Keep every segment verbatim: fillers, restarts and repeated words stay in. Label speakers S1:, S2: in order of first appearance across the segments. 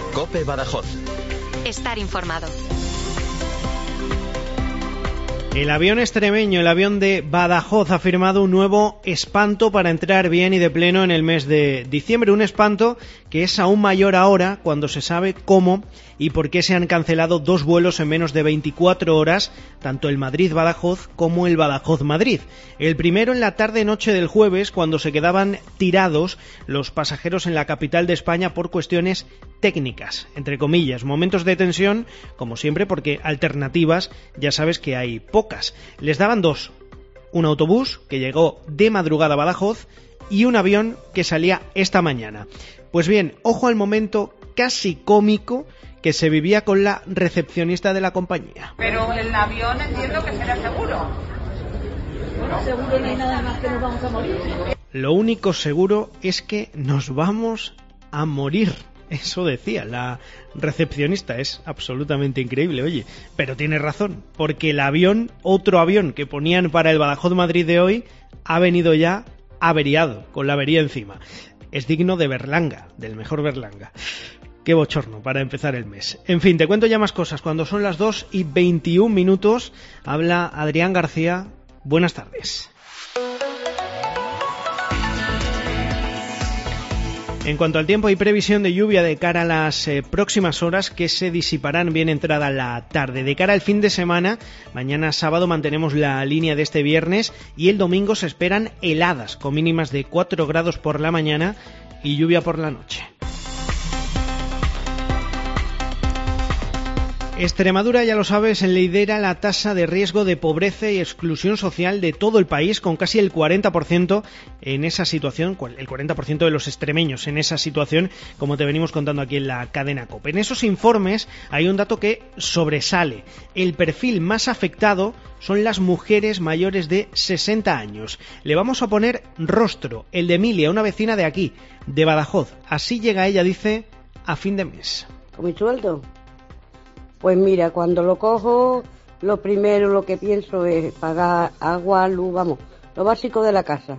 S1: COPE Badajoz.
S2: Estar informado.
S3: El avión extremeño, el avión de Badajoz, ha firmado un nuevo espanto para entrar bien y de pleno en el mes de diciembre. Un espanto que es aún mayor ahora cuando se sabe cómo y por qué se han cancelado dos vuelos en menos de veinticuatro horas, tanto el Madrid-Badajoz como el Badajoz-Madrid. El primero en la tarde-noche del jueves, cuando se quedaban tirados los pasajeros en la capital de España por cuestiones técnicas, entre comillas, momentos de tensión, como siempre, porque alternativas ya sabes que hay pocas. Les daban dos, un autobús que llegó de madrugada a Badajoz y un avión que salía esta mañana. Pues bien, ojo al momento casi cómico que se vivía con la recepcionista de la compañía.
S4: Pero el avión entiendo que será seguro.
S5: Bueno, seguro no hay nada más que nos vamos a morir.
S3: Lo único seguro es que nos vamos a morir. Eso decía la recepcionista. Es absolutamente increíble, oye. Pero tiene razón, porque el avión, otro avión que ponían para el Badajoz-Madrid de hoy, ha venido ya averiado, con la avería encima. Es digno de Berlanga, del mejor Berlanga. Qué bochorno para empezar el mes. En fin, te cuento ya más cosas. Cuando son las dos y veintiún minutos, habla Adrián García. Buenas tardes. En cuanto al tiempo, hay previsión de lluvia de cara a las eh, próximas horas que se disiparán bien entrada la tarde. De cara al fin de semana, mañana sábado mantenemos la línea de este viernes y el domingo se esperan heladas con mínimas de cuatro grados por la mañana y lluvia por la noche. Extremadura, ya lo sabes, lidera la tasa de riesgo de pobreza y exclusión social de todo el país, con casi el cuarenta por ciento en esa situación, el cuarenta por ciento de los extremeños en esa situación, como te venimos contando aquí en la cadena COPE. En esos informes hay un dato que sobresale. El perfil más afectado son las mujeres mayores de sesenta años. Le vamos a poner rostro, el de Emilia, una vecina de aquí, de Badajoz. Así llega ella, dice, a fin de mes.
S6: ¿Con mi sueldo? Pues mira, cuando lo cojo, lo primero lo que pienso es pagar agua, luz, vamos, lo básico de la casa.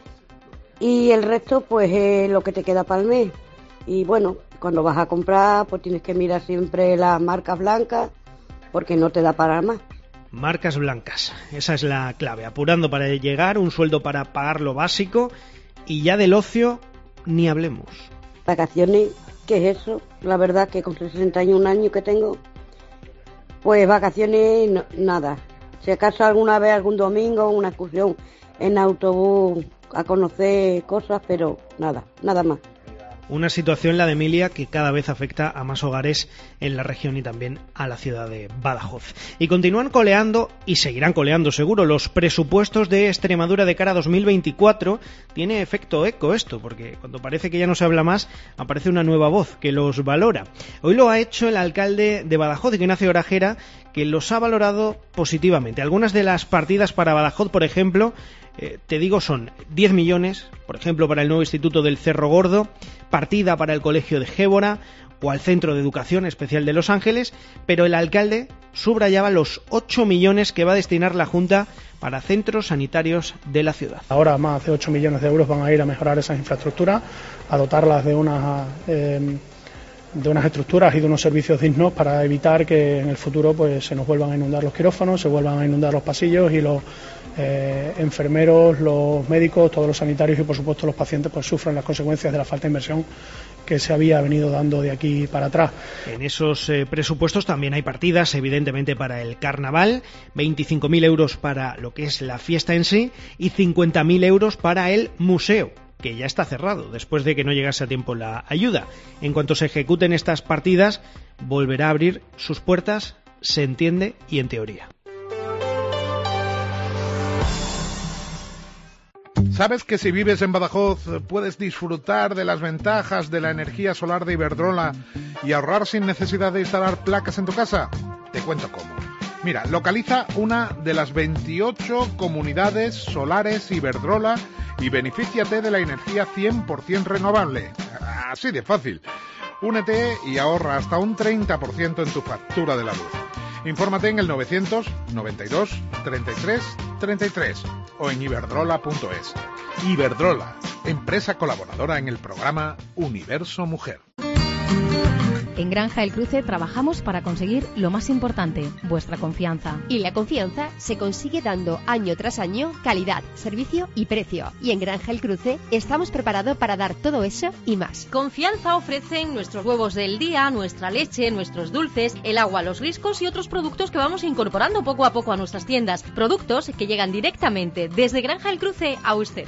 S6: Y el resto, pues, es lo que te queda para el mes. Y bueno, cuando vas a comprar, pues tienes que mirar siempre las marcas blancas, porque no te da para más.
S3: Marcas blancas, esa es la clave. Apurando para llegar, un sueldo para pagar lo básico, y ya del ocio ni hablemos.
S6: Vacaciones, ¿qué es eso? La verdad que con sesenta y un años que tengo, pues vacaciones, no, nada. Si acaso alguna vez, algún domingo, una excursión en autobús a conocer cosas, pero nada, nada más.
S3: Una situación, la de Emilia, que cada vez afecta a más hogares en la región y también a la ciudad de Badajoz. Y continúan coleando, y seguirán coleando seguro, los presupuestos de Extremadura de cara a dos mil veinticuatro. Tiene efecto eco esto, porque cuando parece que ya no se habla más, aparece una nueva voz que los valora. Hoy lo ha hecho el alcalde de Badajoz, Ignacio Grajera, que los ha valorado positivamente. Algunas de las partidas para Badajoz, por ejemplo, eh, te digo, son diez millones, por ejemplo, para el nuevo Instituto del Cerro Gordo, partida para el Colegio de Gébora o al Centro de Educación Especial de Los Ángeles, pero el alcalde subrayaba los ocho millones que va a destinar la Junta para centros sanitarios de la ciudad.
S7: Ahora más de ocho millones de euros van a ir a mejorar esas infraestructuras, a dotarlas de unas, eh, de unas estructuras y de unos servicios dignos para evitar que en el futuro pues se nos vuelvan a inundar los quirófanos, se vuelvan a inundar los pasillos y los Eh, enfermeros, los médicos, todos los sanitarios y por supuesto los pacientes pues sufren las consecuencias de la falta de inversión que se había venido dando de aquí para atrás.
S3: En esos eh, presupuestos también hay partidas, evidentemente, para el carnaval, veinticinco mil euros para lo que es la fiesta en sí y cincuenta mil euros para el museo, que ya está cerrado después de que no llegase a tiempo la ayuda. En cuanto se ejecuten estas partidas, volverá a abrir sus puertas, se entiende, y en teoría.
S8: ¿Sabes que si vives en Badajoz puedes disfrutar de las ventajas de la energía solar de Iberdrola y ahorrar sin necesidad de instalar placas en tu casa? Te cuento cómo. Mira, localiza una de las veintiocho comunidades solares Iberdrola y benefíciate de la energía cien por ciento renovable. Así de fácil. Únete y ahorra hasta un treinta por ciento en tu factura de la luz. Infórmate en el novecientos noventa y dos treinta y tres treinta y tres o en iberdrola punto es. Iberdrola, empresa colaboradora en el programa Universo Mujer.
S1: En Granja El Cruce trabajamos para conseguir lo más importante, vuestra confianza.
S9: Y la confianza se consigue dando año tras año calidad, servicio y precio. Y en Granja El Cruce estamos preparados para dar todo eso y más.
S10: Confianza ofrecen nuestros huevos del día, nuestra leche, nuestros dulces, el agua, los riscos y otros productos que vamos incorporando poco a poco a nuestras tiendas. Productos que llegan directamente desde Granja El Cruce a usted.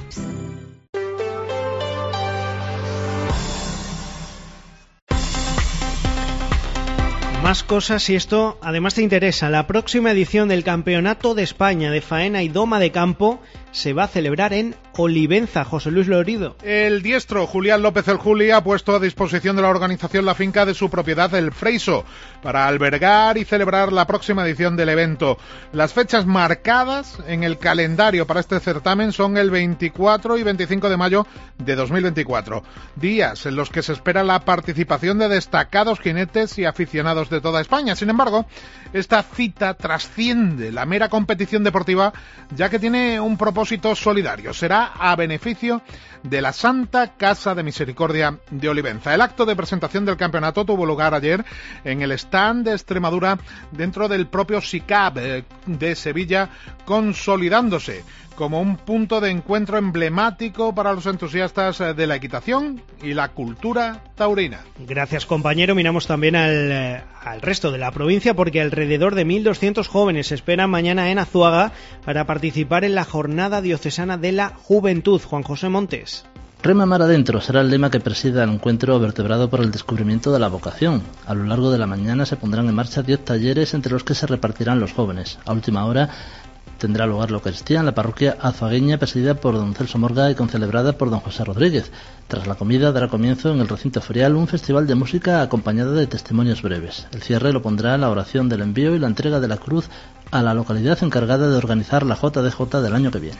S3: Más cosas si esto además te interesa. La próxima edición del Campeonato de España de Faena y Doma de Campo se va a celebrar en Olivenza. José Luis Lorido.
S8: El diestro Julián López el Juli ha puesto a disposición de la organización la finca de su propiedad, el Freiso, para albergar y celebrar la próxima edición del evento. Las fechas marcadas en el calendario para este certamen son el veinticuatro y veinticinco de mayo de dos mil veinticuatro, días en los que se espera la participación de destacados jinetes y aficionados de toda España. Sin embargo, esta cita trasciende la mera competición deportiva, ya que tiene un propósito solidario. Será a beneficio de la Santa Casa de Misericordia de Olivenza. El acto de presentación del campeonato tuvo lugar ayer en el stand de Extremadura dentro del propio SICAP de Sevilla, consolidándose como un punto de encuentro emblemático para los entusiastas de la equitación y la cultura taurina.
S3: Gracias, compañero. Miramos también al, eh, al resto de la provincia, porque alrededor de mil doscientos jóvenes se esperan mañana en Azuaga para participar en la Jornada Diocesana de la Juventud. Juan José Montes.
S11: Rema mar adentro será el lema que presida el encuentro vertebrado por el descubrimiento de la vocación. A lo largo de la mañana se pondrán en marcha diez talleres entre los que se repartirán los jóvenes. A última hora tendrá lugar la Eucaristía en la parroquia azuagueña, presidida por don Celso Morga y concelebrada por don José Rodríguez. Tras la comida dará comienzo en el recinto ferial un festival de música acompañado de testimonios breves. El cierre lo pondrá la oración del envío y la entrega de la cruz a la localidad encargada de organizar la J D J del año que viene.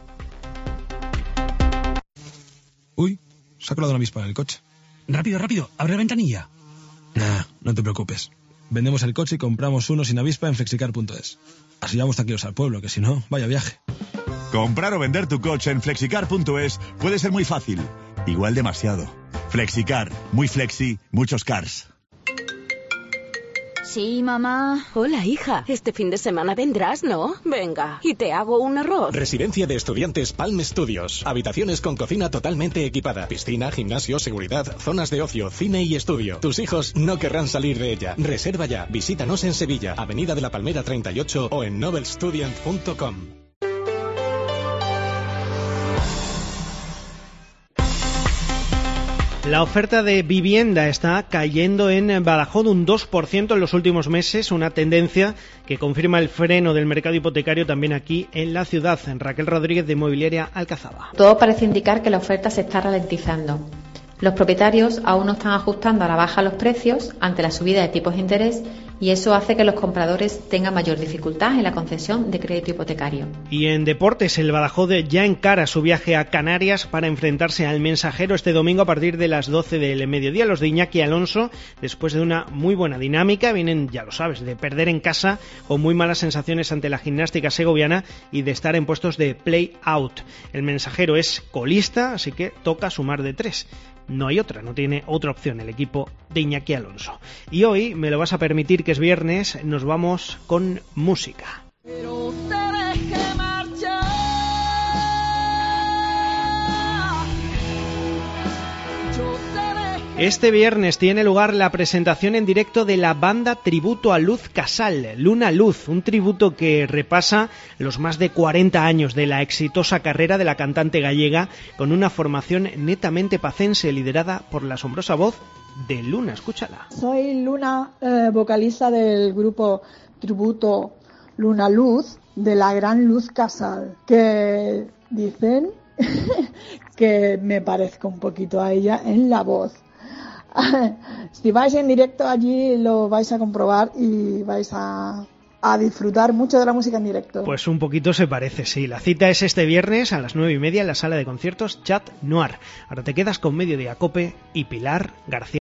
S12: Uy, se ha colado una avispa en el coche. Rápido, rápido, abre la ventanilla. Nah, no te preocupes. Vendemos el coche y compramos uno sin avispa en flexicar punto es. Así vamos tranquilos al pueblo, que si no, vaya viaje.
S13: Comprar o vender tu coche en flexicar punto es puede ser muy fácil, igual demasiado. Flexicar, muy flexi, muchos cars.
S5: Sí, mamá.
S14: Hola, hija. Este fin de semana vendrás, ¿no? Venga, y te hago un arroz.
S15: Residencia de estudiantes Palm Studios. Habitaciones con cocina totalmente equipada. Piscina, gimnasio, seguridad, zonas de ocio, cine y estudio. Tus hijos no querrán salir de ella. Reserva ya. Visítanos en Sevilla, Avenida de la Palmera treinta y ocho o en novel student punto com.
S3: La oferta de vivienda está cayendo en Badajoz un dos por ciento en los últimos meses, una tendencia que confirma el freno del mercado hipotecario también aquí en la ciudad. Raquel Rodríguez, de Inmobiliaria Alcazaba.
S16: Todo parece indicar que la oferta se está ralentizando. Los propietarios aún no están ajustando a la baja los precios ante la subida de tipos de interés, y eso hace que los compradores tengan mayor dificultad en la concesión de crédito hipotecario.
S3: Y en deportes, el Badajoz ya encara su viaje a Canarias para enfrentarse al Mensajero este domingo a partir de las doce del mediodía. Los de Iñaki Alonso, después de una muy buena dinámica, vienen, ya lo sabes, de perder en casa con muy malas sensaciones ante la Gimnástica segoviana y de estar en puestos de play-out. El Mensajero es colista, así que toca sumar de tres. No hay otra, no tiene otra opción el equipo de Iñaki Alonso. Y hoy, me lo vas a permitir que es viernes, nos vamos con música.
S5: Pero te dejé marchar. Yo te dejé.
S3: Este viernes tiene lugar la presentación en directo de la banda tributo a Luz Casal, Luna Luz, un tributo que repasa los más de cuarenta años de la exitosa carrera de la cantante gallega, con una formación netamente pacense liderada por la asombrosa voz de Luna. Escúchala.
S17: Soy Luna, eh, vocalista del grupo tributo Luna Luz, de la gran Luz Casal, que dicen que me parezco un poquito a ella en la voz. Si vais en directo allí lo vais a comprobar y vais a, a disfrutar mucho de la música en directo.
S3: Pues un poquito se parece, sí. La cita es este viernes a las nueve y media en la sala de conciertos Chat Noir. Ahora te quedas con Mediodía Cope y Pilar García.